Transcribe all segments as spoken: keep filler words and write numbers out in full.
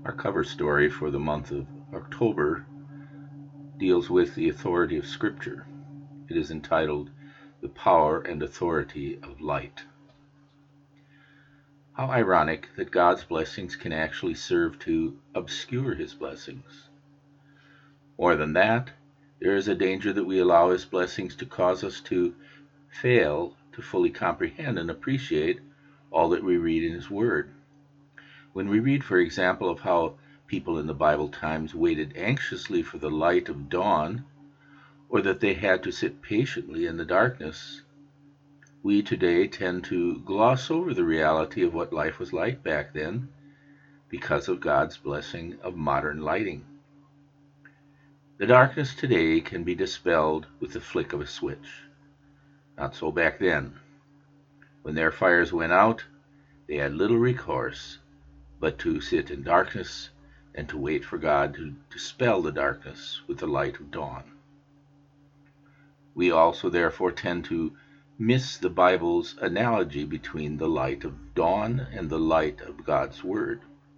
Our cover story for the month of October deals with the authority of Scripture. It is entitled, "The Power and Authority of Light." How ironic that God's blessings can actually serve to obscure His blessings. More than that, there is a danger that we allow His blessings to cause us to fail to fully comprehend and appreciate all that we read in His Word. When we read, for example, of how people in the Bible times waited anxiously for the light of dawn, or that they had to sit patiently in the darkness, we today tend to gloss over the reality of what life was like back then because of God's blessing of modern lighting. The darkness today can be dispelled with the flick of a switch. Not so back then. When their fires went out, they had little recourse but to sit in darkness and to wait for God to dispel the darkness with the light of dawn. We also therefore tend to miss the Bible's analogy between the light of dawn and the light of God's Word.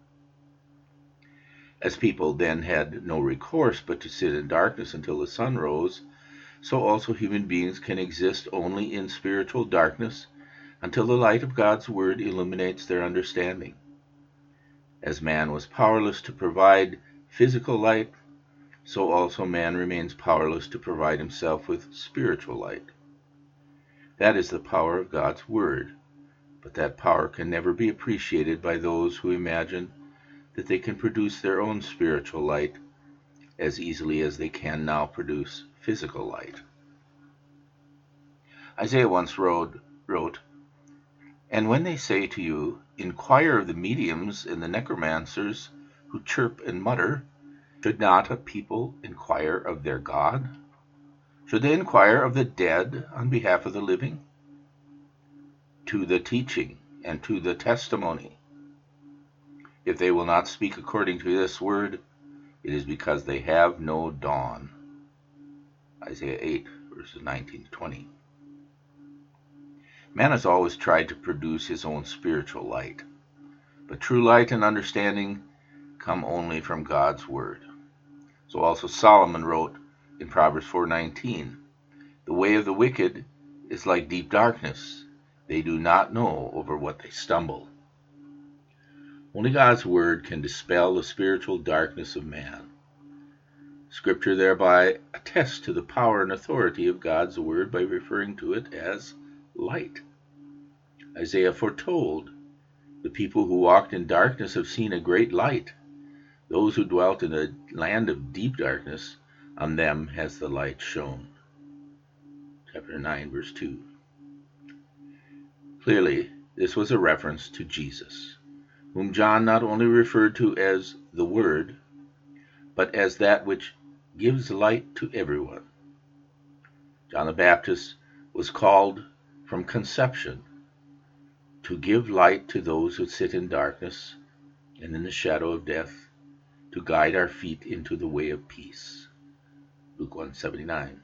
As people then had no recourse but to sit in darkness until the sun rose, so also human beings can exist only in spiritual darkness until the light of God's Word illuminates their understanding. As man was powerless to provide physical light, so also man remains powerless to provide himself with spiritual light. That is the power of God's Word, but that power can never be appreciated by those who imagine that they can produce their own spiritual light as easily as they can now produce physical light. Isaiah once wrote, wrote, "And when they say to you, 'Inquire of the mediums and the necromancers who chirp and mutter,' should not a people inquire of their God? Should they inquire of the dead on behalf of the living? To the teaching and to the testimony. If they will not speak according to this word, it is because they have no dawn." Isaiah eight, verses nineteen to twenty. Man has always tried to produce his own spiritual light, but true light and understanding come only from God's Word. So also Solomon wrote in Proverbs four nineteen, "The way of the wicked is like deep darkness. They do not know over what they stumble." Only God's Word can dispel the spiritual darkness of man. Scripture thereby attests to the power and authority of God's Word by referring to it as light. Isaiah foretold, "The people who walked in darkness have seen a great light. Those who dwelt in a land of deep darkness, on them has the light shone." Chapter nine, verse two. Clearly, this was a reference to Jesus, whom John not only referred to as the Word, but as that which gives light to everyone. John the Baptist was called from conception to give light to those who sit in darkness and in the shadow of death, to guide our feet into the way of peace. Luke one seventy-nine.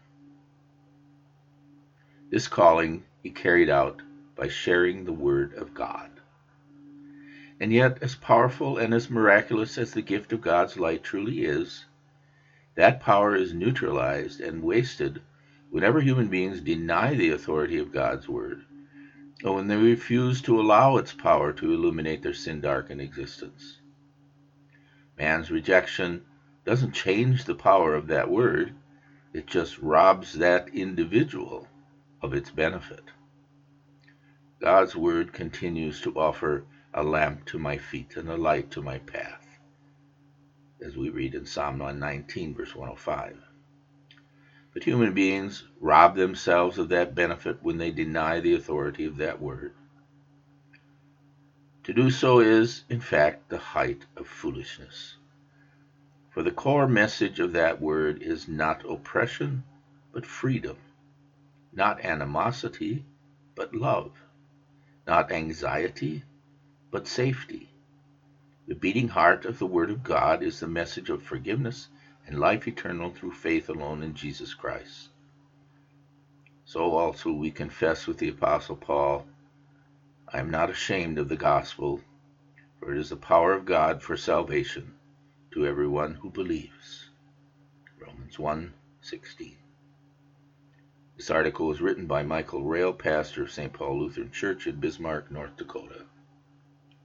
This calling he carried out by sharing the Word of God. And yet, as powerful and as miraculous as the gift of God's light truly is, that power is neutralized and wasted whenever human beings deny the authority of God's Word, or when they refuse to allow its power to illuminate their sin-darkened existence. Man's rejection doesn't change the power of that Word, it just robs that individual of its benefit. God's Word continues to offer a lamp to my feet and a light to my path, as we read in Psalm one nineteen, verse one oh five. But human beings rob themselves of that benefit when they deny the authority of that Word. To do so is, in fact, the height of foolishness. For the core message of that Word is not oppression, but freedom, not animosity, but love, not anxiety, but safety. The beating heart of the Word of God is the message of forgiveness and life eternal through faith alone in Jesus Christ. So also we confess with the Apostle Paul, "I am not ashamed of the gospel, For it is the power of God for salvation to everyone who believes. Romans one sixteen. This article was written by Michael Rail, pastor of Saint Paul Lutheran Church in Bismarck, North Dakota.